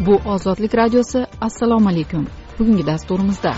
Bu Ozodlik radiosi. Assalomu alaykum. Bugungi dasturimizda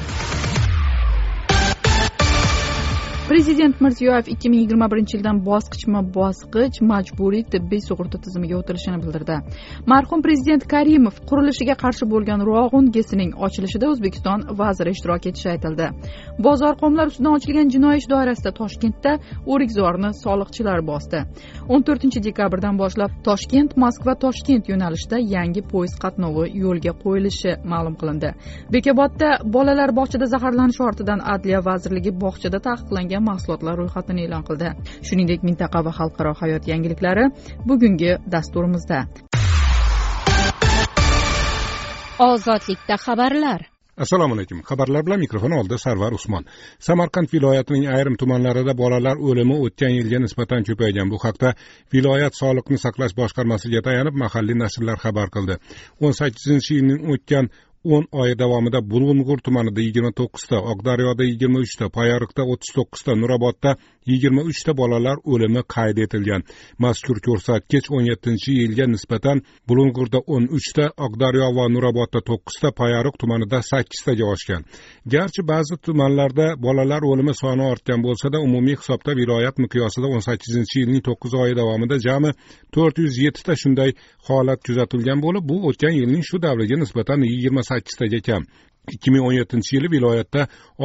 Prezident Mirziyoyev 2021-yildan bosqichma-bosqich majburiy tibbiy sug'urta tizimiga o'tilishini bildirdi. Marhum prezident Karimov qurilishiga qarshi bo'lgan Rog'un GESining ochilishida O'zbekiston vaziri ishtirok etishi aytildi. Bozor qomlar ustidan ochilgan jinoiy ish doirasida Toshkentda o'rikzorni soliqchilar bosdi. 14-dekabrdan boshlab Toshkent-Moskva-Toshkent yo'nalishida yangi poyezd qatnovi yo'lga qo'yilishi ma'lum qilindi. Bekobodda bolalar bog'chada zaharlanishi ortidan Adliya vazirligi bog'chada taqiqlangan mahsulotlar ro'yxatini e'lon qildi. Shuningdek, mintaqa va xalqaro hayot yangiliklari bugungi dasturimizda. Ozodlikda xabarlar. Assalomu alaykum. Xabarlar bilan mikrofon oldida Sarvar Usmon. Samarqand viloyatining ayrim tumanlarida bolalar o'limi o'tgan yilga nisbatan ko'paygan. Bu haqda viloyat sog'liqni saqlash boshqarmasiga tayanib mahalliy nashrlar xabar qildi. 18-yilning o'tgan 10 oy davomida Bulung'ur tumanida 29 ta, Oqdaryoda 23 ta, Payariqda 39 ta, Nurobodda 23 ta bolalar o'limi qayd etilgan. Mazkur ko'rsatkich 17-yilga nisbatan Bulung'urda 13 ta, Oqdaryo va Nurobodda 9 ta, Payariq tumanida 8 taga oshgan. Garchi ba'zi tumanlarda bolalar o'limi soni ortgan bo'lsa-da, umumiy hisobda viloyat miqyosida 18-yilning 9 oyi davomida jami 407 ta shunday holat kuzatilgan bo'lib, bu o'tgan yilning shu davriga nisbatan 28 taga kam. 2017-yili viloyatda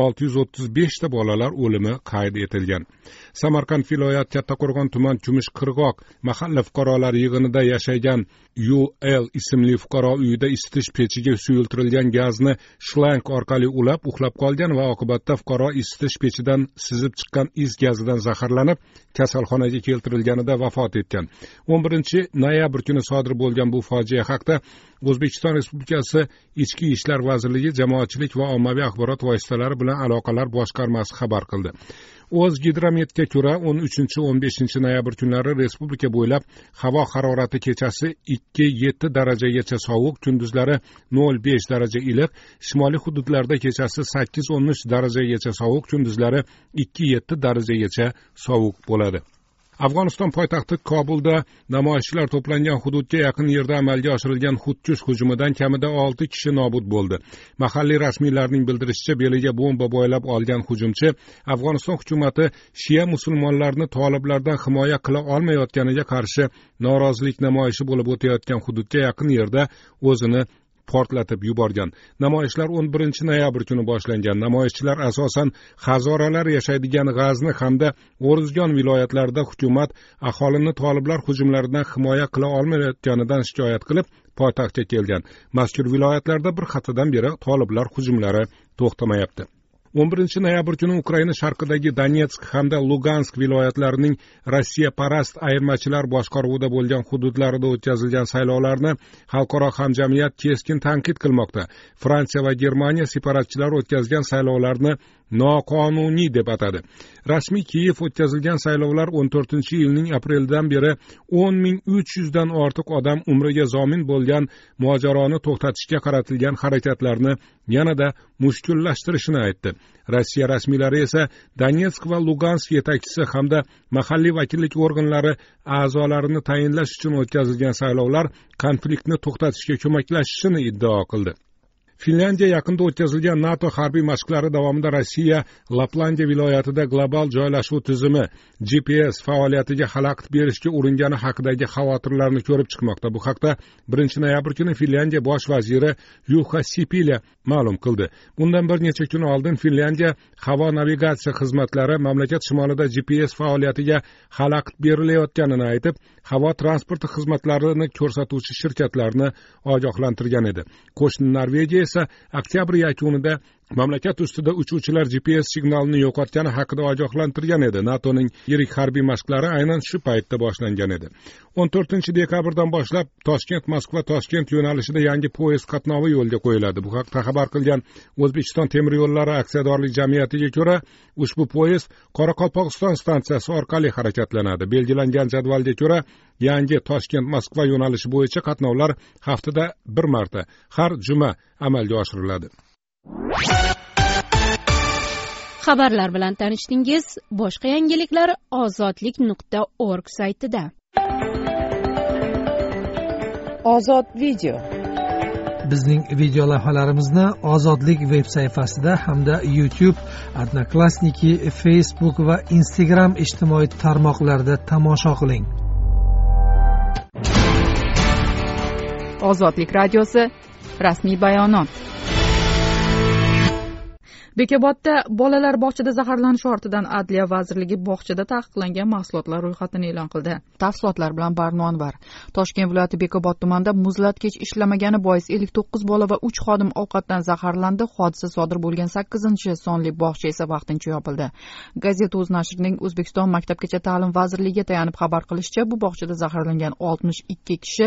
635 ta bolalar o'limi qayd etilgan. Samarqand viloyat Kattaqo'rg'on tuman Kumushqirg'oq mahalla fuqarolar yig'inida yashagan UL ismli fuqaro uyida isitish pechiga suyultirilgan gazni shlank orqali ulab uxlab qolgan va oqibatda fuqaro isitish pechidan sizib chiqqan is gazidan zaharlanib kasalxonaga keltirilganida vafot etgan. 11-noyabr kuni sodir bo'lgan bu fojia haqida O'zbekiston Respublikasi Ichki ishlar vazirligi Jamoatchilik va ommaviy axborot vositalari bilan aloqalar boshqarmasi xabar qildi. O'zgidrometga ko'ra 13-15 noyabr kunlari respublika bo'ylab havo harorati kechasi 2-7 darajagacha sovuq, kunduzlari 0-5 daraja iliq, shimoliy hududlarda kechasi 8-13 darajagacha sovuq, kunduzlari 2-7 darajagacha sovuq bo'ladi. Afg'oniston poytaxti Kobulda namoyishchilar to'plangan hududga yaqin yerda amalga oshirilgan xudkush hujumidan kamida 6 kishi nobud bo'ldi. Mahalliy rasmiylarning bildirishicha, beliga bomba bo'ylab olgan hujumchi Afg'oniston hukumati Shia musulmonlarni toliblardan himoya qila olmayotganiga qarshi norozilik namoyishi bo'lib o'tayotgan hududga yaqin yerda o'zini portlatib yuborgan. Namoyishlar 11-noyabr kuni boshlangan. Namoyishchilar asosan Hazoralar yashaydigan G'azni hamda O'ruzgon viloyatlarida hukumat aholini toliblar hujumlaridan himoya qila olmayotganidan shikoyat qilib poytaxtga kelgan. Mazkur viloyatlarda bir haftadan beri toliblar hujumlari to'xtamayapti. 11-noyabr kuni Ukraina sharqidagi Donetsk hamda Lugansk viloyatlarining Rossiya parast ayirmachilar boshqaruvida bo'lgan hududlarida o'tkazilgan saylovlarni xalqaro hamjamiyat keskin tanqid qilmoqda. Fransiya va Germaniya separatchilar o'tkazgan saylovlarni noqonuniy deb atadi. Rasmiy Kiyev o'tkazilgan saylovlar 14-yilning aprelidan beri 10.300 dan ortiq odam umriga zomin bo'lgan mojaroni to'xtatishga qaratilgan harakatlarni yanada mushkullashtirishini aytdi. Rossiya rasmiylari esa Donetsk va Lugansk yetakchisi hamda mahalliy vakillik organlari a'zolarini tayinlash uchun o'tkazilgan saylovlar konfliktni to'xtatishga ko'maklashishini iddao qildi. Finlyandiya yaqinda o'tkazilgan NATO harbiy mashqlari davomida Rossiya Laplandiya viloyatida global joylashuv tizimi GPS faoliyatiga xalaqit berishga uringani haqidagi xavotirlarni ko'rib chiqmoqda. Bu haqda 1-noyabr kuni Finlyandiya bosh vaziri Juha Sipilya ma'lum qildi. Bundan bir necha kun oldin Finlyandiya havo navigatsiya xizmatlari mamlakat shimolida GPS faoliyatiga xalaqit berilayotganini aytib, havo transporti xizmatlarini ko'rsatuvchi shirkatlarni ogohlantirgan edi. Qo'shni Norvegiya esa oktyabr yakunida mamlakat ustida uchuvchilar GPS signalini yo'qotgani haqida ogohlantirgan edi. NATOning yirik harbiy mashqlari aynan shu paytda boshlangan edi. 14-dekabrdan boshlab Toshkent-Moskva-Toshkent yo'nalishida yangi poyezd qatnovi yo'lga qo'yiladi. Bu haqda xabar qilgan O'zbekiston temir yo'llari aksiyadorlik jamiyatiga ko'ra, ushbu poyezd Qoraqalpog'iston stansiyasi orqali harakatlanadi. Belgilangan jadvalga ko'ra, yangi Toshkent-Moskva yo'nalishi bo'yicha qatnovlar haftada bir marta, har juma amalga oshiriladi. Xabarlar bilan tanishdingiz. Boshqa yangiliklar ozodlik.org saytida. Ozod video. Bizning video lavhalarimizni Ozodlik veb sayfasida hamda YouTube, Odnoklassniki, Facebook va Instagram ijtimoiy tarmoqlarida tomosha qiling. Ozodlik radiosi rasmiy bayonot. Bekobodda bolalar bog'chada zaharlanishi ortidan Adliya vazirligi bog'chada taqiqlangan mahsulotlar ro'yxatini e'lon qildi. Tafsilotlar bilan Barno Anvar. Toshkent viloyati Bekobod tumanida muzlatkich ishlamagani bois 59 bola va 3 xodim ovqatdan zaharlandi. Hodisa sodir bo'lgan 8-sonli bog'cha esa vaqtincha yopildi. Gazeta.uz nashrining O'zbekiston Maktabgacha ta'lim vazirligiga tayanib xabar qilishicha, bu bog'chada zaharlangan 62 kishi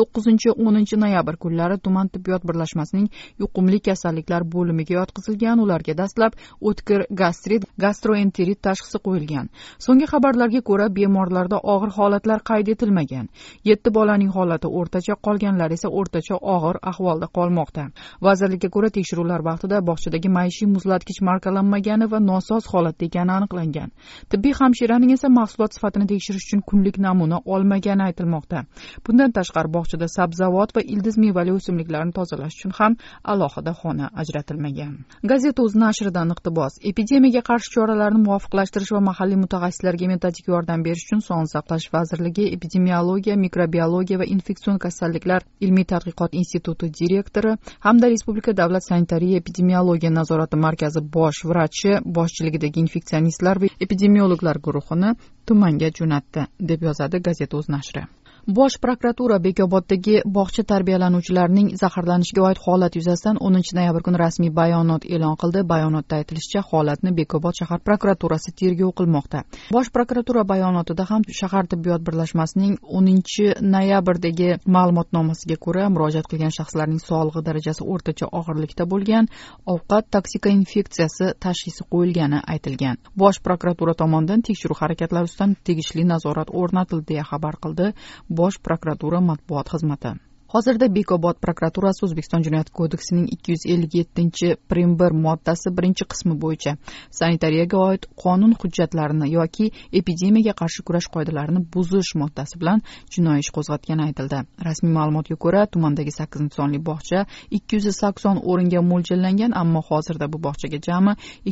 9-10 noyabr kunlari tuman tibbiyot birlashmasining yuqumli kasalliklar bo'limiga yotqizilgan. Ularga dastlab o'tkir gastrit, gastroenterit tashxisi qo'yilgan. So'nggi xabarlarga ko'ra, bemorlarda og'ir holatlar qayd etilmagan. 7 bolaning holati o'rtacha, qolganlar esa o'rtacha og'ir ahvolda qolmoqda. Vazirlikka ko'ra, tekshiruvlar vaqtida bog'chadagi maishiy muzlatkich markalanmagani va nosoz holatda ekani aniqlangan. Tibbiy hamshiraning esa mahsulot sifatini tekshirish uchun kunlik namuna olmagani aytilmoqda. Bundan tashqari bog'chada sabzavot va ildiz mevali o'simliklarni tozalash uchun ham alohida xona ajratilmagan. Gazeta.uz nashridan iqtibos. Epidemiyaga qarshi choralarni muvofiqlashtirish va mahalliy mutaxassislarga metodik yordam berish uchun Sog'liqni saqlash vazirligi Epidemiologiya, mikrobiologiya va infeksion kasalliklar ilmiy tadqiqot instituti direktori hamda Respublika davlat sanitariya epidemiologiya nazorati markazi bosh vrachi boshchiligidagi infeksionistlar va epidemiologlar guruhini tumanga jo'natdi, deb yozadi Gazeta.uz nashri. Bosh prokuratura Bekoboddagi bog'cha tarbiyalanuvchilarining zaharlanishiga oid holat yuzasidan 10 noyabr kuni rasmiy bayonot e'lon qildi. Bayonotda aytilishicha, holatni Bekobod shahar prokuraturasi tergov qilmoqda. Bosh prokuratura bayonotida ham shahar tibbiyot birlashmasining 10 noyabrdagi ma'lumotnomasiga ko'ra, murojaat qilgan shaxslarning sog'lig'i darajasi o'rtacha og'irlikda bo'lgan, ovqat toksikoinfeksiyasi tashxisi qo'yilgani aytilgan. Bosh prokuratura tomonidan tekshiruv harakatlari ustidan tegishli nazorat o'rnatildi, deya xabar qildi Bosh prokuratura matbuot xizmati. Hozirda Bekobod prokuraturasi O'zbekiston Jinoyat kodeksining 257-prim 1 moddasi 1-qismi bo'yicha sanitariyaga oid qonun hujjatlarini yoki epidemiyaga qarshi kurash qoidalarini buzish moddasi bilan jinoiy ish qo'zg'atgani aytildi. Rasmiy ma'lumotga ko'ra, tumandagi 8-sonli bog'cha 280 o'ringa mo'ljallangan, ammo hozirda bu bog'chaga jami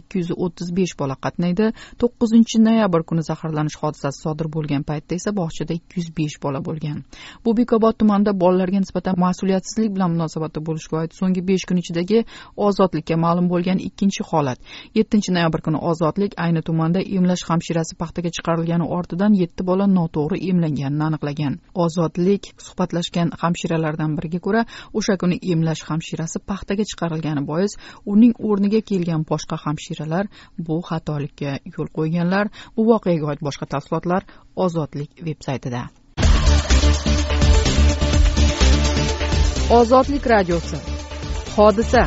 235 bola qatnaydi. 9-noyabr kuni zaharlanish hodisasi sodir bo'lgan paytda esa bog'chada 205 bola bo'lgan. Bu Bekobod tumanida bolalarga nisbatan mas'uliyatsizlik bilan munosabatda bo'lishga oid so'nggi 5 kun ichidagi ozodlikka ma'lum bo'lgan ikkinchi holat. 7-noyabr kuni ozodlik ayni tumanda emlash hamshirasi paxtaga chiqarilgani ortidan 7 bola noto'g'ri emlanganini aniqlagan. Ozodlik suhbatlashgan hamshiralardan biriga ko'ra, o'sha kuni emlash hamshirasi paxtaga chiqarilgani bois uning o'rniga kelgan boshqa hamshiralar bu xatolikka yo'l qo'yganlar. Bu voqeaga oid boshqa tafsilotlar Ozodlik veb-saytida. Ozodlik radiosi. Hodisa.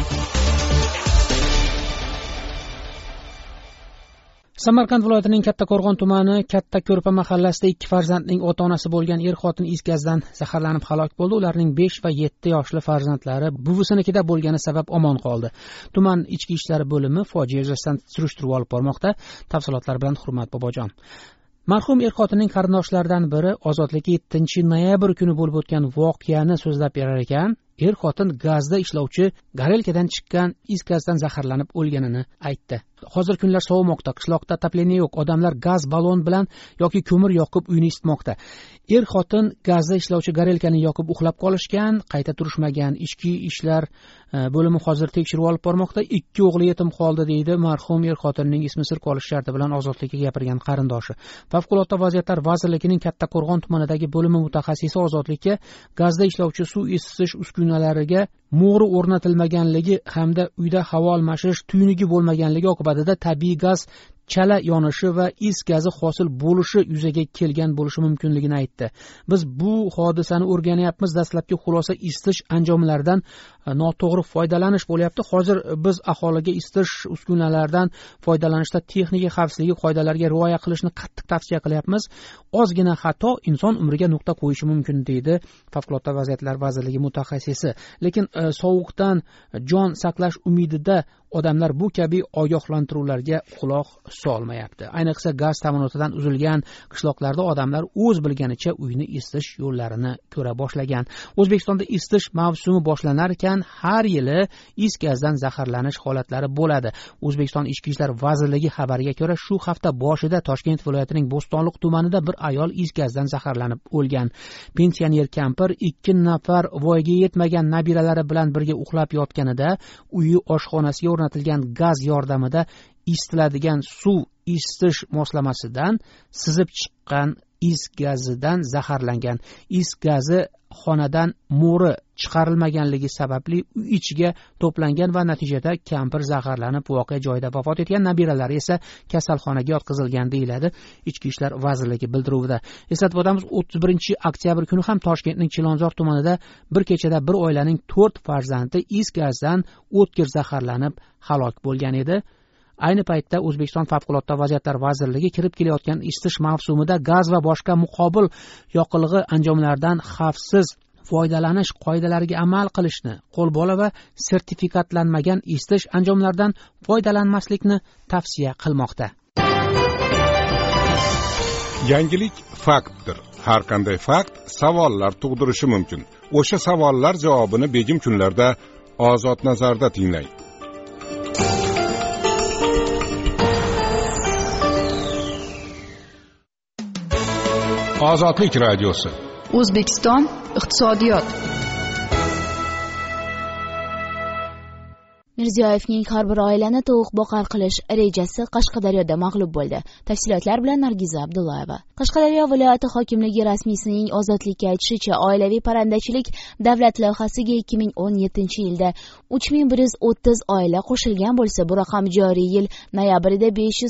Samarqand viloyatining Kattaqo'rg'on tumani Kattako'rpa mahallasida 2 farzandning ota-onasi bo'lgan er-xotin is gazdan zaharlanib halok bo'ldi. Ularning 5 va 7 yoshli farzandlari buvisinikida bo'lgani sabab omon qoldi. Tuman ichki ishlar bo'limi fojia yuzasidan surishtiruv olib bormoqda. Tafsilotlar bilan Hurmat Bobojon. Marhum er-xotinning qarindoshlaridan biri Ozodlikka 7-noyabr kuni bo'lib o'tgan voqeani so'zlab berar ekan. Er-xotin gazda ishlovchi garelkadan chiqqan is gazdan zaharlanib o'lganini aytdi. Hozir kunlar sovimoqda, qishloqda otопление yo'q. Odamlar gaz balon bilan yoki ko'mir yoqib uyni isitmoqda. Er-xotin gazda ishlovchi garelkani yoqib uxlab qolishgan, qayta turishmagan. Ichki ishlar bo'limi hozir tekshiruv olib bormoqda. 2 o'g'li yetim qoldi, deydi marhum er-xotinning ismi sir qolish sharti bilan Ozodlikka gapirgan qarindoshi. Favqulodda vaziyatlar vazirligining Kattaqo'rg'on tumanidagi bo'limi mutaxassisi Ozodlikka gazda ishlovchi suv isitish uskunalariga mo'ri o'rnatilmaganligi hamda uyda havo almashish tuynugi bo'lmaganligi oqibatida tabiiy gaz chala yonishi va is gazi hosil bo'lishi yuzaga kelgan bo'lishi mumkinligini aytdi. Biz bu hodisani o'rganyapmiz. Dastlabki xulosa isitish anjomlaridan noto'g'ri foydalanish bo'lyapti. Hozir biz aholiga isitish uskunalaridan foydalanishda texnika xavfsizligi qoidalariga rioya qilishni qattiq tavsiya qilyapmiz. Ozgina xato inson umriga nuqta qo'yishi mumkin, deydi Favqulodda vaziyatlar vazirligi mutaxassisi. Lekin sovuqdan jon saqlash umidida odamlar bu kabi ogohlantiruvlarga quloq solmayapti. Ayniqsa gaz ta'minotidan uzilgan qishloqlarda odamlar o'z bilganicha uyni isitish yo'llarini ko'ra boshlagan. O'zbekistonda isitish mavsumi boshlanar ekan tomonidan har yili is gazdan zaharlanish holatlari bo'ladi. O'zbekiston Ichki ishlar vazirligi xabariga ko'ra, shu hafta boshida Toshkent viloyatining Bo'stonliq tumanida bir ayol is gazdan zaharlanib o'lgan. Pensioner kampir 2 nafar voyaga yetmagan nabiralari bilan birga uxlab yotganida uyi oshxonasiga o'rnatilgan gaz yordamida isitiladigan suv isitish moslamasidan sizib chiqqan is gazidan zaharlangan. Is gazi xonadan mo'ri chiqarilmaganligi sababli uy ichiga to'plangan va natijada kampir zaharlanib voqea joyida vafot etgan. Nabiralari esa kasalxonaga yotqizilgan deyiladi Ichki ishlar vazirligi bildiruvida. Eslatib o'tamiz, 31 oktyabr kuni ham Toshkentning Chilonzor tumanida bir kechada bir oilaning 4 farzandi is gazdan o'tkir zaharlanib halok bo'lgan edi. Ayni paytda O'zbekiston Favqulodda vaziyatlar vazirligi kirib kelayotgan isitish mavsumida gaz va boshqa muqobil yoqilg'i anjomlaridan xavfsiz foydalanish qoidalariga amal qilishni, qo'lbola va sertifikatlanmagan isitish anjomlaridan foydalanmaslikni tavsiya qilmoqda. Yangilik faktdir. Har qanday fakt savollar tug'dirishi mumkin. O'sha savollar javobini begim kunlarda Ozod nazarda tinglang. Ozodlik radiosi. O'zbekiston iqtisodiyot. Mirziyoyevning har bir oilani tovuq boqar qilish rejasi Qashqadaryoda mag'lub bo'ldi. Tafsilotlar bilan Nargiza Abdullayeva. Qashqadaryo viloyati hokimligi rasmiysining Ozodlikka aytishicha, oilaviy parrandachilik davlat loyihasiga 2017-yilda 3130 oila qo'shilgan bo'lsa, bu raqam joriy yil noyabrida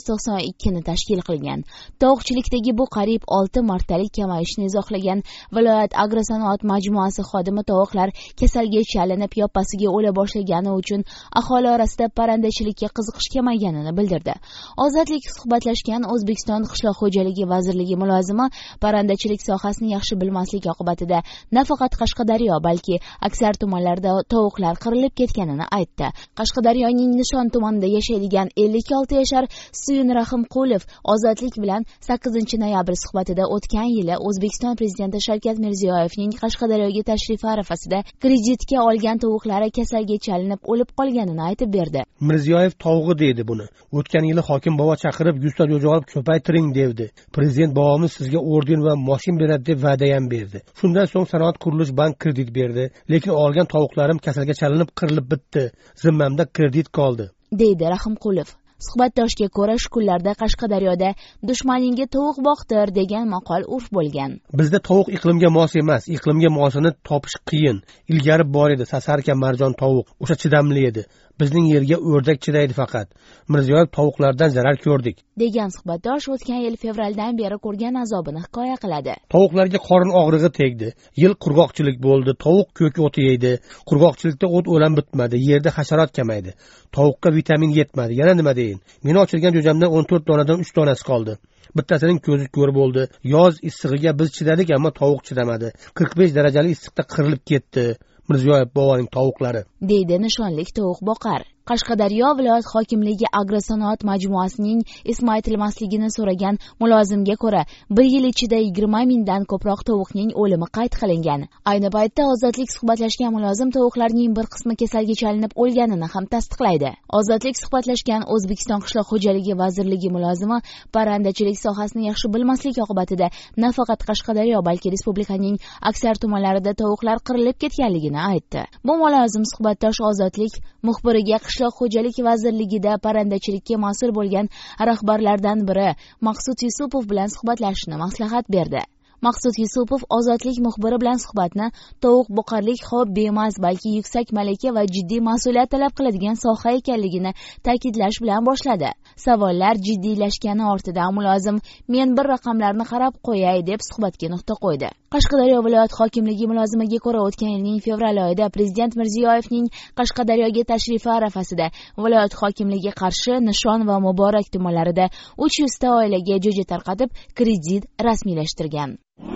592 ni tashkil qilgan. Tovuqchilikdagi bu qariyb 6 martalik kamayishni izohlagan viloyat agrosanoat majmuasi xodimi tovuqlar kasalga chalinib yoppasiga o'la boshlagani uchun aholi orasida parrandachilikka qiziqish kamayganini bildirdi. Ozodlik suhbatlashgan O'zbekiston Qishloq xo'jaligi vazirligi mulozimi parrandachilik sohasini yaxshi bilmaslik oqibatida nafaqat Qashqadaryo, balki aksar tumanlarda tovuqlar qirilib ketganini aytdi. Qashqadaryoning Nishon tumanida yashaydigan 56 yashar Suyun Rahimqulov Ozodlik bilan 8-noyabr suhbatida o'tgan yili O'zbekiston prezidenti Shavkat Mirziyoyevning Qashqadaryoga tashrifi arafasida kreditga olgan tovuqlari kasalga chalinib o'lib qolganini aytib berdi. Mirziyoyev tovug'i deydi buni. O'tgan yili hokim bobo chaqirib 100 ta jo'ja olib ko'paytiring devdi. Prezident bobomiz sizga orden va mashin beradi deb va'da ham berdi. Shundan so'ng Sanoat qurilish bank kredit berdi, lekin olgan tovuqlarim kasalga chalinib qirilib bitdi. Zimmamda kredit qoldi, deydi Rahimqulov. Suhbatdoshga ko'ra, shu kunlarda Qashqadaryoda dushmaningga tovuq boqtir degan maqol urf bo'lgan. Bizda tovuq iqlimga mos emas, iqlimga mosini topish qiyin. Ilgari bor edi Sasarka marjon tovuq, o'sha chidamli edi. Bizning yerga o'rdak chidaydi faqat. Mirziyoyev tovuqlardan zarar ko'rdik, degan suhbatdosh o'tgan yil fevraldan beri ko'rgan azobini hikoya qiladi. Tovuqlarga qorin og'rig'i tegdi. Yil qurg'oqchilik bo'ldi. Tovuq ko'k o'ti yeydi. Qurg'oqchilikda o't o'lan bitmadi. Yerda hasharot kamaydi. Tovuqqa vitamin yetmadi. Yana nima deyin? Meni ochilgan jo'jamdan 14 donadan 3 donasi qoldi. Bittasining ko'zi ko'r bo'ldi. Yoz issig'iga biz chidadik, ammo tovuq chidamadi. 45 darajali issiqda qirilib ketdi. Mirziyoyev boboning tovuqlari, deydi nishonlik tovuq boqar. Qashqadaryo viloyat hokimligi agrosanoat majmuasining ismi aytilmasligini so'ragan mulozimga ko'ra, bir yil ichida 20 mingdan ko'proq tovuqning o'limi qayd qilingan. Ayni paytda Ozodlik suhbatlashgan mulozim tovuqlarning bir qismi kasalga chalinib o'lganini ham tasdiqlaydi. Ozodlik suhbatlashgan O'zbekiston Qishloq xo'jaligi vazirligi mulozimi parrandachilik sohasini yaxshi bilmaslik oqibatida nafaqat Qashqadaryo, balki respublikaning aksar tumanlarida tovuqlar qirilib ketganligini aytdi. Bu mulozim suhbatdosh Ozodlik muxbiriga Qishloq xo'jalik vazirligida parrandachilikka mas'ul bo'lgan rahbarlardan biri Maqsud Yusupov bilan suhbatlashishni maslahat berdi. Maqsud Yusupov Ozodlik muxbiri bilan suhbatni tovuq boqarlik hobbi emas, balki yuksak malaka va jiddiy mas'uliyat talab qiladigan soha ekanligini ta'kidlash bilan boshladi. Savollar jiddiylashgani ortidan mulozim men bir raqamlarni qarab qo'yay deb suhbatga nuqta qo'ydi. Qashqadaryo viloyat hokimligi mulozimiga ko'ra, o'tgan yilning fevral oyida prezident Mirziyoyevning Qashqadaryoga tashrifi arafasida viloyat hokimligi Qarshi, Nishon va Muborak tumanlarida 300 ta oilaga jo'ja tarqatib kredit rasmiylashtirgan.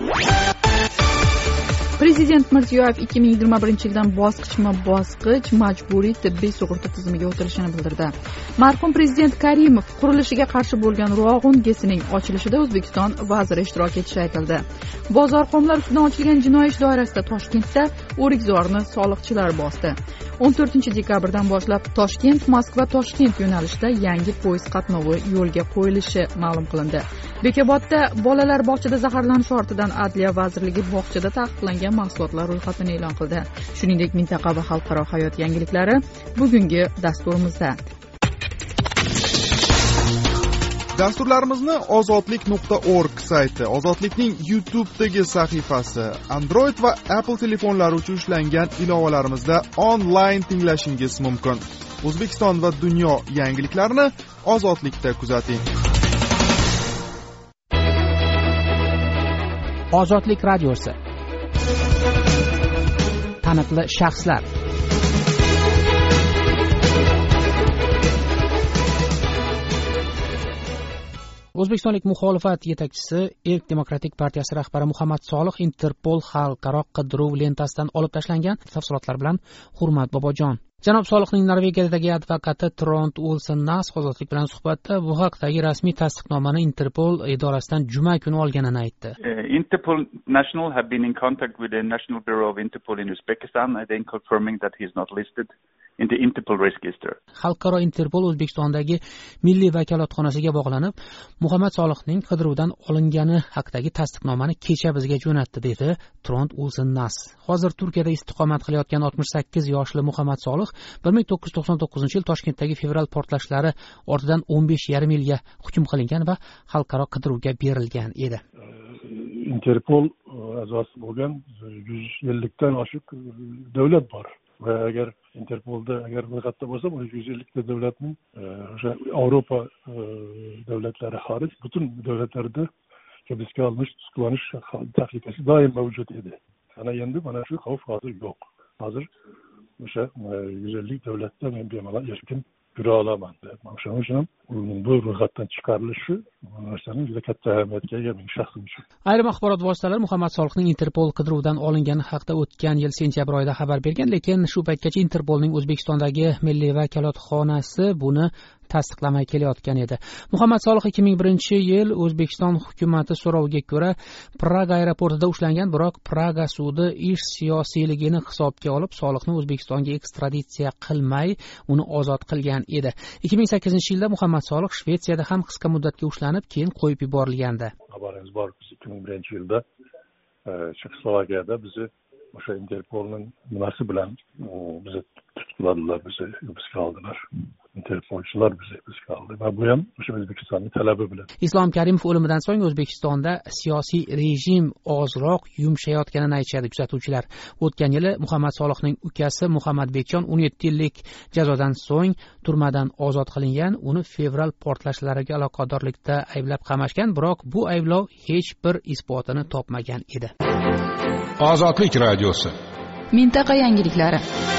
Prezident Mirziyoyev 2021-yildan bosqichma-bosqich majburiy tibbiy sug'urta tizimiga o'tilishini bildirdi. Marhum prezident Karimov qurilishiga qarshi bo'lgan Ruag'un GESining ochilishida O'zbekiston vaziri ishtirok etishi aytildi. Bozor xomlar ustidan ochilgan jinoiy ish doirasida Toshkentda o'rikzorni soliqchilar bosdi. 14 dekabrdan boshlab Toshkent yo'nalishida yangi poyezd qatnovi yo'lga qo'yilishi ma'lum qilindi. Bekobodda bolalar bog'chada zaharlanish ortidan Adliya vazirligi bog'chada taqiqlangan mahsulotlar ro'yxatini e'lon qildi. Shuningdek, mintaqa va xalqaro hayot yangiliklari bugungi dasturimizda. Dasturlarimizni ozodlik.org sayti, Ozodlikning YouTube'dagi sahifasi, Android va Apple telefonlari uchun ishlangan ilovalarimizda onlayn tinglashingiz mumkin. O'zbekiston va dunyo yangiliklarini Ozodlikda kuzating. Ozodlik radiosi. Taniqli shaxslar. O'zbekistonlik muxolifat yetakchisi Erk demokratik partiyasi rahbari Muhammad Solih Interpol xalqaro qidiruv lentasidan olib tashlangan. Tafsilotlar bilan Hurmat Bobojon. Janob Solihning Norvegiyadagi advokati Trond Olsen Nas Ozodlik bilan suhbatda bu haqdagi rasmiy tasdiqnomani Interpol idorasidan juma kuni olganini aytdi. Interpol National have been in contact with the National Bureau of Interpol in Uzbekistan and then confirming that he is not listed in the Interpol register. Xalqaro Interpol O'zbekistondagi milliy vakolatxonasiga bog'lanib, Muhammad Solihning qidiruvdan olingani haqidagi tasdiqnomani kecha bizga jo'natdi, dedi Trond Olsen Nas. Hozir Turkiyada istiqomat qilayotgan 68 yoshli Muhammad Solih 1999-yil Toshkentdagi fevral portlashlari ortidan 15,5 yilga hukm qilingan va xalqaro qidiruvga berilgan edi. Interpol a'zosi bo'lgan 150 dan oshiq davlat bor. Va agar Interpolda ro'yxatda bo'lsa, 150 ta davlatning o'sha Yevropa davlatlari xorij butun davlatlarda hibsga olinish, tutuklanish tahlikasi doim mavjud edi. Endi mana shu xavf hozir yo'q. Hozir o'sha 150 davlatda men bemalol erkin yura olaman. O'shaning uchun bu ro'yxatdan chiqarilishi narsaning juda katta ahamiyatga ega men shaxsim uchun. Ayrim axborot vositalari Muhammad Solihning Interpol qidiruvdan olingani haqida o'tgan yil sentyabr oyida xabar bergan, lekin shu paytgacha Interpolning O'zbekistondagi milliy vakolatxonasi buni tasdiqlamay kelayotgan edi. Muhammad Solih 2001-yil O'zbekiston hukumati so'roviga ko'ra Praga aeroportida ushlangan, biroq Praga sudi ish siyosiyligini hisobga olib Solihni O'zbekistonga ekstraditsiya qilmay, uni ozod qilgan edi. 2008-yilda Muhammad Solih Shvetsiyada ham qisqa muddatga ushlanib, keyin qo'yib yuborilgandi. Xabaringiz bor, 2001-yilda Chexoslovakiyada bizni o'sha Interpolning nimasi bilan bizni tutdilar, bizni hibsga oldilar. Interpolchilar bizni hibsga oldi va bu ham o'sha O'zbekistonning talabi bilan. Islom Karimov o'limidan so'ng O'zbekistonda siyosiy rejim ozroq yumshayotganini aytishadi kuzatuvchilar. O'tgan yili Muhammad Solihning ukasi Muhammad Bekjon 17 yillik jazodan so'ng turmadan ozod qilingan. Uni fevral portlashlariga aloqadorlikda ayblab qamashgan, biroq bu ayblov hech bir isbotini topmagan edi. Ozodlik radiosi. Mintaqa yangiliklari.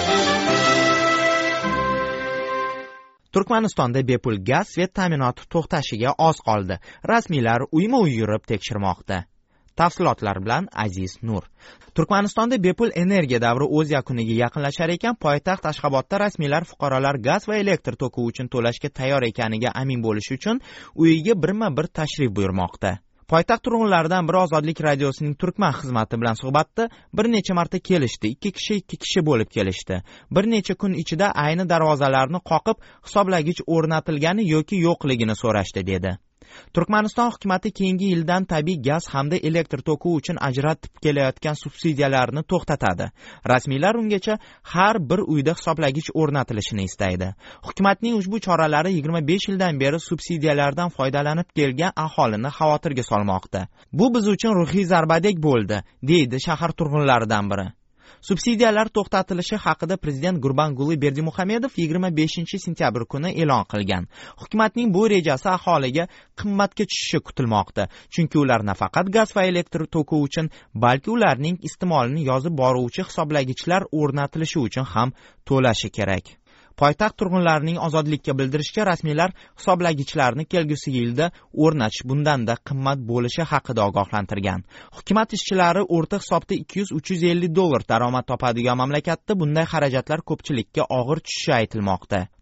Turkmanistonda bepul gaz svet ta'minoti to'xtashiga oz qoldi. Rasmiylar uyma-uy yurib tekshirmoqda. Tafsilotlar bilan Aziz Nur. Turkmanistonda bepul energiya davri o'z yakuniga yaqinlashar ekan, poytaxt Ashxobodda rasmiylar fuqarolar gaz va elektr toki uchun to'lashga tayyor ekaniga amin bo'lish uchun uyiga birma-bir tashrif buyurmoqda. Poytaxt turg'unlaridan biri Ozodlik radiosining Turkman xizmati bilan suhbatda bir necha marta kelishdi. Ikki kishi bo'lib kelishdi. Bir necha kun ichida ayni darvozalarni qoqib, hisoblagich o'rnatilgani yoki yo'qligini so'rashdi, dedi. Turkmaniston hukumatı keyingi yildan tabiiy gaz hamda elektr toki uchun ajratib kelayotgan subsidiyalarni to'xtatadi. Rasmiylar ungacha har bir uyda hisoblagich o'rnatilishini istaydi. Hukumatning ushbu choralari 25 yildan beri subsidiyalardan foydalanib kelgan aholini xavotirga solmoqda. Bu biz uchun ruhiy zarbadek bo'ldi, deydi shahar turg'unlaridan biri. Subsidiyalar to'xtatilishi haqida prezident Gurbanguli Berdimuhamedov 25-sentyabr kuni e'lon qilgan. Hukumatning bu rejasi aholiga qimmatga tushishi kutilmoqda. Chunki ular nafaqat gaz va elektr toki uchun, balki ularning iste'molini yozib boruvchi hisoblagichlar o'rnatilishi uchun ham to'lashi kerak. Poytaxt turg'unlarining Ozodlikka bildirishicha, rasmiylar hisoblagichlarni kelgusi yilda o'rnatish bundanda qimmat bo'lishi haqida ogohlantirgan. Hukumat ishchilari o'rta hisobda $200-350 daromad topadigan mamlakatda bunday xarajatlar ko'pchilikka og'ir tushishi aytilmoqda.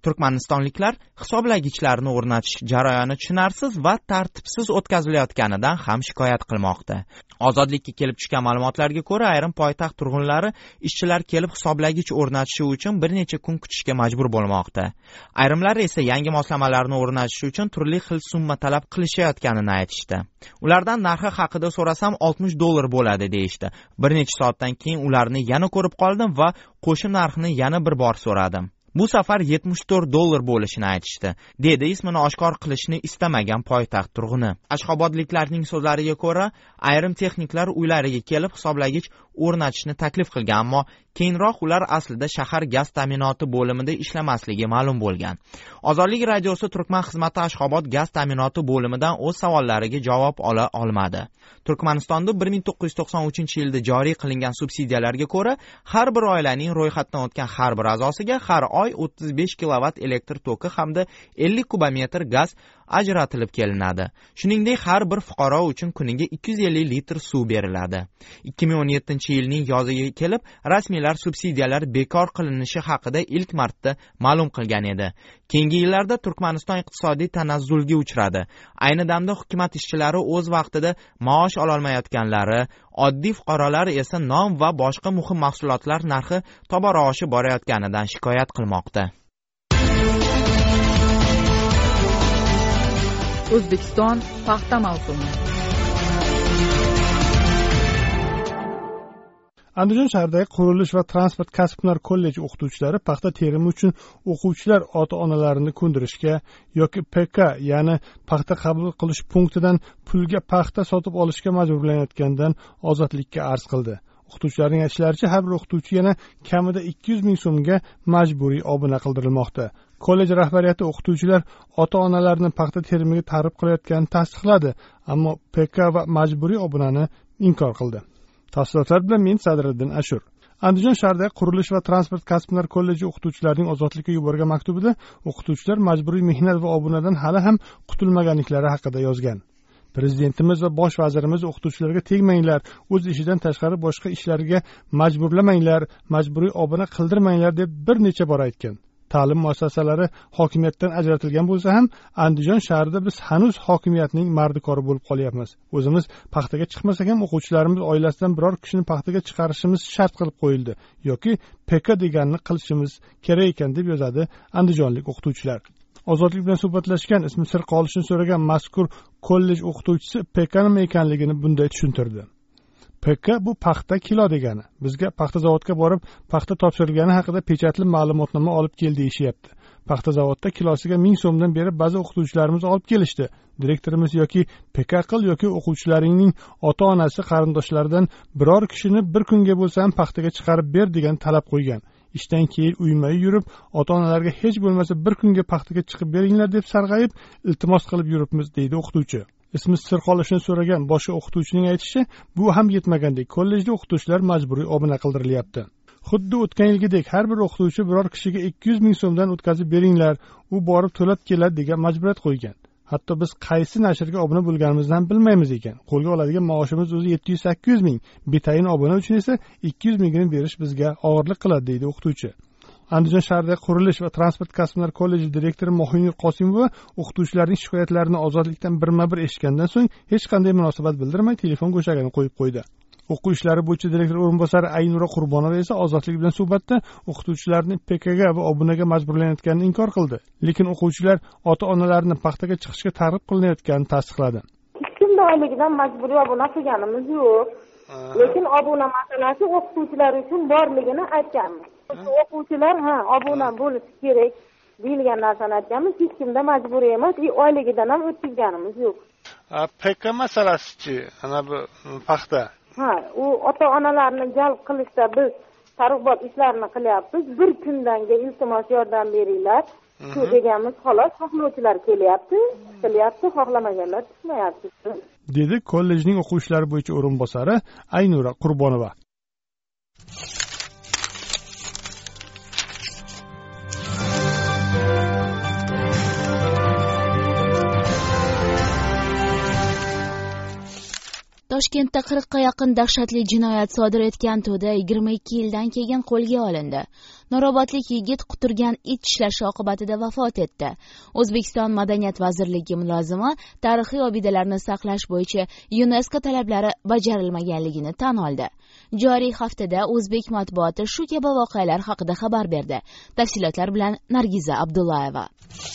turkmanistonliklar hisoblagichlarni o'rnatish jarayoni tushunarsiz va tartibsiz o'tkazilayotganidan ham shikoyat qilmoqda. Ozodlikka kelib tushgan ma'lumotlarga ko'ra, ayrim poytaxt turg'unlari ishchilar kelib hisoblagich o'rnatishi uchun bir necha kun kutishga majbur bo'lmoqda. Ayrimlari esa yangi moslamalarni o'rnatish uchun turli xil summa talab qilishayotganini aytishdi. Ulardan narxi haqida so'rasam $60 bo'ladi deyishdi. Bir necha soatdan keyin ularni yana ko'rib qoldim va qo'shim narxni yana bir bor so'radim. Bu safar $74 bo'lishini aytishdi, dedi ismini oshkor qilishni istamagan poytaxt turg'uni. Ashxobodliklarning so'zlariga ko'ra, ayrim texniklar uylariga kelib hisoblagich o'rnatishni taklif qilgan, ammo keyinroq ular aslida shahar gaz ta'minoti bo'limida ishlamasligi ma'lum bo'lgan. Ozodlik radiosi Turkman xizmati Ashxobod gaz ta'minoti bo'limidan o'z savollariga javob ola olmadi. Turkmanistonda 1993-yilda joriy qilingan subsidiyalarga ko'ra, har bir oilaning ro'yxatdan o'tgan har bir a'zosiga har oy 35 kilovat elektr toki hamda 50 kubometr gaz ajratilib kelinadi. Shuningdek, har bir fuqaro uchun kuniga 250 litr suv beriladi. 2017-yilning yoziga kelib, rasmiylar subsidiyalar bekor qilinishi haqida ilk marta ma'lum qilgan edi. Keyingi yillarda Turkmaniston iqtisodiy tanazzulga uchradi. Ayni damda hukumat ishchilari o'z vaqtida maosh ololmayotganlari, oddiy fuqarolar esa non va boshqa muhim mahsulotlar narxi tobora oshib borayotganidan shikoyat qilmoqda. O'zbekiston paxta mavsumi. Andijon shahridagi qurilish va transport kasb-hunar kolleji o'qituvchilari paxta terimi uchun o'quvchilar ota-onalarini ko'ndirishga yoki PK, ya'ni paxta qabul qilish punktidan pulga paxta sotib olishga majburlanayotganidan ozodlikka arz qildi. O'qituvchilarning aytishlaricha, har bir o'qituvchi yana kamida 200 ming so'mga majburiy obuna qildirilmoqda. Kollej rahbariyati o'qituvchilar ota-onalarni paxta terimiga targ'ib qilayotganini tasdiqladi, ammo PK va majburiy obunani inkor qildi. Tafsilotlar bilan men Sadriddin Ashur. Andijon shahridagi qurilish va transport kasb-hunar kolleji o'qituvchilarining ozodlikka yuborgan maktubida o'qituvchilar majburiy mehnat va obunadan hali ham qutulmaganliklari haqida yozgan. Prezidentimiz va bosh vazirimiz o'qituvchilarga tegmanglar, o'z ishidan tashqari boshqa ishlarga majburlamanglar, majburiy obuna qildirmanglar deb bir necha bor aytgan. Ta'lim muassasalari hokimiyatdan ajratilgan bo'lsa ham, Andijon shahrida biz hanuz hokimiyatning mardikori bo'lib qolyapmiz. O'zimiz paxtaga chiqmasak ham o'quvchilarimiz oilasidan biror kishini paxtaga chiqarishimiz shart qilib qo'yildi yoki PK deganini qilishimiz kerak ekan deb yozadi andijonlik o'qituvchilar. Ozodlik bilan suhbatlashgan, ismi sir qolishini so'ragan mazkur kollej o'qituvchisi PK nima ekanligini bunday tushuntirdi. PK bu paxta kilo degani. Bizga paxta zavodga borib, paxta topshirilgani haqida pechatli ma'lumotnoma olib kel deyishyapti. Paxta zavodda kilosiga 1000 so'mdan beri ba'zi o'qituvchilarimiz olib kelishdi. Direktorimiz yoki PK qil yoki o'quvchilaringning ota-onasi qarindoshlaridan biror kishini bir kunga bo'lsa ham paxtaga chiqarib ber degan talab qo'ygan. Ishdan keyin uyma-uy yurib, ota-onalarga hech bo'lmasa bir kunga paxtaga chiqib beringlar deb sarg'ayib, iltimos qilib yuribmiz, deydi o'qituvchi. Ismi sir qolishini so'ragan boshqa o'qituvchining aytishicha, bu ham yetmagandek kollejda o'qituvchilar majburiy obuna qildirilyapti. Xuddi o'tgan yilgidek har bir o'qituvchi biror kishiga 200 ming so'mdan o'tkazib beringlar, u borib to'lab keladi degan majburiyat qo'ygan. Hatto biz qaysi nashrga obuna bo'lganimizni ham bilmaymiz ekan. Qo'lga oladigan maoshimiz o'zi 700-800 ming. Betayin obuna uchun esa 200 mingni berish bizga og'irlik qiladi, deydi o'qituvchi. Andijon shahridagi qurilish va transport kasb-hunar kolleji direktori Mohinur Qosimova o'qituvchilarning shikoyatlarini ozodlikdan birma-bir eshitgandan so'ng hech qanday munosabat bildirmay telefon go'shagini qo'yib qo'ydi. O'quv ishlari bo'yicha direktor o'rinbosari Aynura Qurbonova esa ozodlik bilan suhbatda o'qituvchilarni PKga va obunaga majburlanayotganini inkor qildi. Lekin o'quvchilar ota-onalarini paxtaga chiqishga targ'ib qilinayotganini tasdiqladi. Hech kimda oyligidan majburiy obuna qilganimiz yo'q. Lekin obuna masalasi o'qituvchilar uchun borligini aytganmiz. O'quvchilar obuna bo'lishi kerak deyilgan narsani aytganmiz. Hech kimda majburiy emas, oyligidan ham o'tkazganimiz yo'q. PK masalasi-chi, ana bu paxta. U ota-onalarni jalb qilishda biz targ'ibot ishlarini qilyapmiz. Bir kundanga iltimos yordam beringlar. Shu deganmiz, xolos, xohlovchilar kelyapti, qilyapti, xohlamaganlar chiqmayapti, dedi kollejning o'quv ishlari bo'yicha o'rinbosari Aynura Qurbonova. Toshkentda 40 ga yaqin dahshatli jinoyat sodir etgan to'da 22 yildan keyin qo'lga olindi. Norobatlik yigit quturgan it tishlashi oqibatida vafot etdi. O'zbekiston Madaniyat vazirligi mulozimi tarixiy obidalarni saqlash bo'yicha UNESCO talablari bajarilmaganligini tan oldi. Joriy haftada o'zbek matbuoti shu kabi voqealar haqida xabar berdi. Tafsilotlar bilan Nargiza Abdullayeva.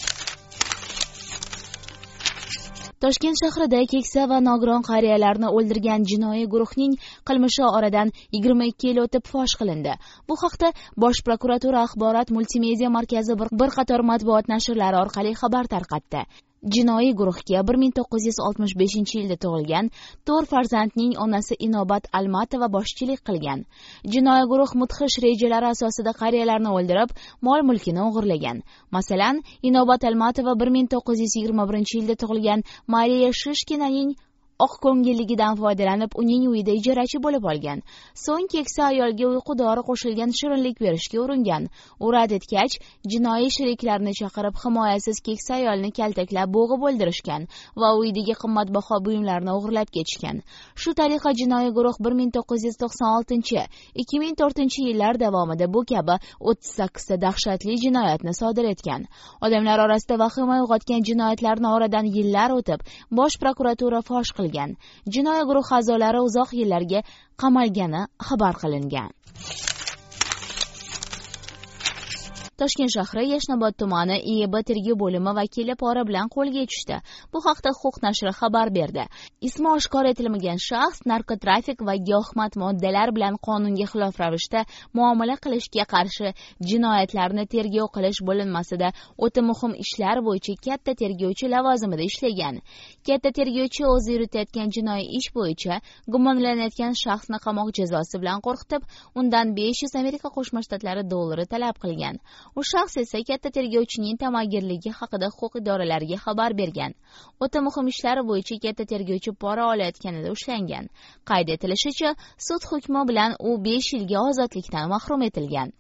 Toshkent shahrida keksa va nogiron qariyalarni o'ldirgan jinoiy guruhning qilmishi oradan 22 yil o'tib fosh qilindi. Bu haqda Bosh prokuratura axborot multimedia markazi bir qator matbuot nashrlari orqali xabar tarqatdi. Jinoiy guruhga 1965-yilda tug'ilgan 4 farzandning onasi Inobat Almatova boshchilik qilgan. Jinoiy guruh mudhish rejalari asosida qariyalarni o'ldirib, mol-mulkini o'g'irlagan. Masalan, Inobat Almatova 1921-yilda tug'ilgan Mariya Shishkinaning oqko'ngilligidan foydalanib, uning uyida ijarachi bo'lib olgan. So'ng keksa ayolga uyqu dori qo'shilgan shirinlik berishga uringan. U rad etgach, jinoiy sheriklarni chaqirib, himoyasiz keksa ayolni kaltaklab, bo'g'ib o'ldirishgan va uydagi qimmatbaho buyumlarni o'g'irlab ketishgan. Shu tariqa jinoiy guruh 1996-2004-yillar davomida bu kabi 38 ta dahshatli jinoyatni sodir etgan. Odamlar orasida vahima uyg'otgan jinoyatlarni oradan yillar o'tib, Bosh prokuratura fosh qilgan. Jinoiy guruh a'zolari uzoq yillarga qamalgani xabar qilingan. Toshkent shahri Yashnobod tumani IEB tergov bo'limi vakili pora bilan qo'lga tushdi. Bu haqda Huquq nashri xabar berdi. Ismi oshkor etilmagan shaxs narkotrafik va giyohvand moddalar bilan qonunga xilof ravishda muomala qilishga qarshi jinoyatlarni tergov qilish bo'linmasida o'ta muhim ishlar bo'yicha katta tergovchi lavozimida ishlagan. Katta tergovchi o'zi yuritayotgan jinoiy ish bo'yicha gumonlanayotgan shaxsni qamoq jazosi bilan qo'rqitib, undan 500 Amerika Qo'shma Shtatlari dollari talab qilgan. U shaxs esa katta tergovchining tamagirligi haqida huquq idoralariga xabar bergan. O'ta muhim ishlar bo'yicha katta tergovchi pora olayotganida ushlangan. Qayd etilishicha, sud hukmi bilan u 5 yilga ozodlikdan mahrum etilgan.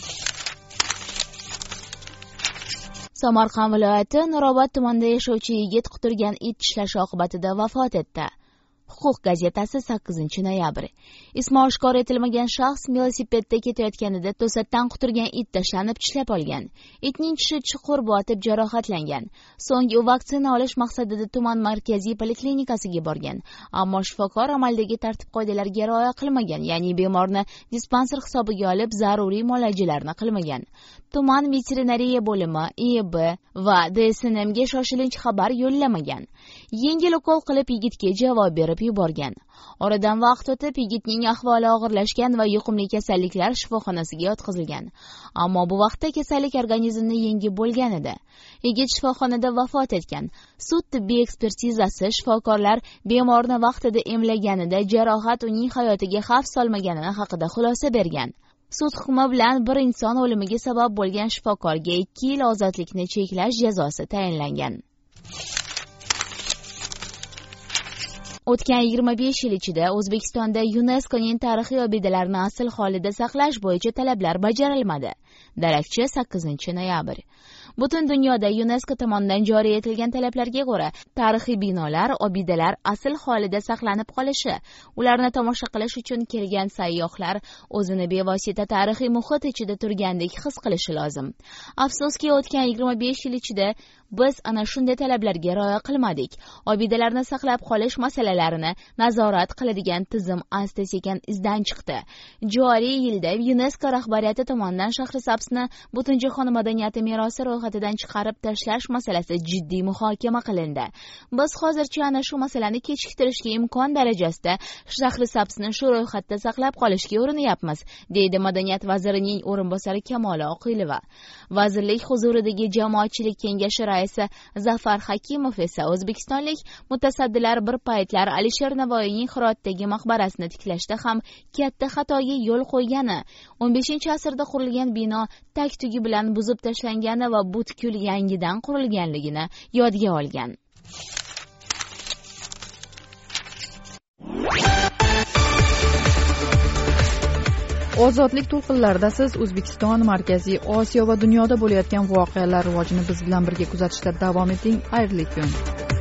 Samarqand viloyati Nurobod tumanida yashovchi yigit quturgan it tishlashi oqibatida vafot etdi. Huquq gazetasi 8-noyabr. Ismi oshkor etilmagan shaxs velosipedda ketayotganida to'satdan quturgan it tashlanib tishlab olgan. Itning tishi chuqur botib jarohatlangan. So'ng u vaksina olish maqsadida tuman markaziy poliklinikasiga borgan. Ammo shifokor amaldagi tartib-qoidalarga rioya qilmagan, ya'ni bemorni dispanser hisobiga olib zaruriy muolajalarni qilmagan. Tuman veterinariya bo'limi, IEB va DSNMga shoshilinch xabar yo'llamagan. Yengil ukol qilib yigitga javob berib yuborgan. Oradan vaqt o'tib yigitning ahvoli og'irlashgan va yuqumli kasalliklar shifoxonasiga yotqizilgan. Ammo bu vaqtda kasallik organizmni yengib bo'lgan edi. Yigit shifoxonada vafot etgan. Sud tibbiy ekspertizasi shifokorlar bemorni vaqtida emlaganida jarohat uning hayotiga xavf solmaganini haqida xulosa bergan. Sud hukmi bilan bir inson o'limiga sabab bo'lgan shifokorga 2 yil ozodlikni cheklash jazosi tayinlangan. O'tgan 25 yil ichida O'zbekistonda UNESCOning tarixiy obidalarni asl holida saqlash bo'yicha talablar bajarilmadi. Darakchi 8-noyabr. Butun dunyoda UNESCO tomonidan joriy etilgan talablarga ko'ra, tarixiy binolar, obidalar asl holida saqlanib qolishi, ularni tomosha qilish uchun kelgan sayyohlar o'zini bevosita tarixiy muhit ichida turgandek his qilishi lozim. Afsuski, o'tgan 25 yil ichida biz ana shunday talablarga rioya qilmadik. Obidalarni saqlab qolish masalalarini nazorat qiladigan tizim asta-sekin izdan chiqdi. Joriy yilda UNESCO rahbariyati tomonidan Shahrisabzni Butunjahon madaniyati merosi ro'yxatidan chiqarib tashlash masalasi jiddiy muhokama qilindi. Biz hozircha ana shu masalani kechiktirishga imkon darajasida Shahrisabzni shu ro'yxatda saqlab qolishga urinyapmiz, deydi Madaniyat vazirining o'rinbosari Kamola Oqilova. Vazirlik huzuridagi jamoatchilik kengashi raisi Zafar Hakimov esa o'zbekistonlik mutasaddilar bir paytlar Alisher Navoiyning Hirotdagi maqbarasini tiklashda ham katta xatoga yo'l qo'ygani, 15-asrda qurilgan bino tag-tugi bilan buzib tashlangani va butkul yangidan qurilganligini yodga olgan. Ozodlik to'lqinlarida siz O'zbekiston, Markaziy Osiyo va dunyoda bo'layotgan voqealar rivojini biz bilan birga kuzatishda davom eting. Xayrli kun.